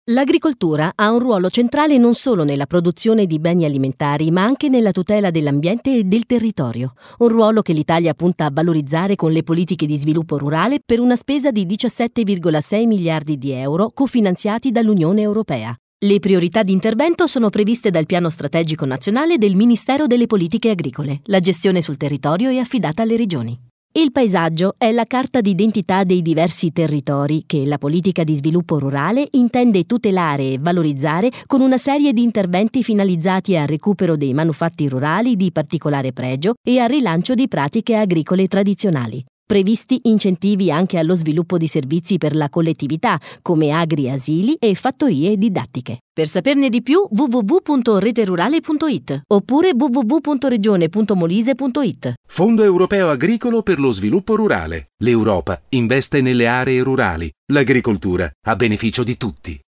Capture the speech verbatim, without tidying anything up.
L'agricoltura ha un ruolo centrale non solo nella produzione di beni alimentari, ma anche nella tutela dell'ambiente e del territorio. Un ruolo che l'Italia punta a valorizzare con le politiche di sviluppo rurale per una spesa di diciassette virgola sei miliardi di euro cofinanziati dall'Unione Europea. Le priorità di intervento sono previste dal Piano Strategico Nazionale del Ministero delle Politiche Agricole. La gestione sul territorio è affidata alle regioni. Il paesaggio è la carta d'identità dei diversi territori che la politica di sviluppo rurale intende tutelare e valorizzare con una serie di interventi finalizzati al recupero dei manufatti rurali di particolare pregio e al rilancio di pratiche agricole tradizionali. Previsti incentivi anche allo sviluppo di servizi per la collettività, come agri-asili e fattorie didattiche. Per saperne di più w w w punto reterurale punto i t oppure w w w punto regione punto molise punto i t. Fondo Europeo Agricolo per lo Sviluppo Rurale. L'Europa investe nelle aree rurali. L'agricoltura a beneficio di tutti.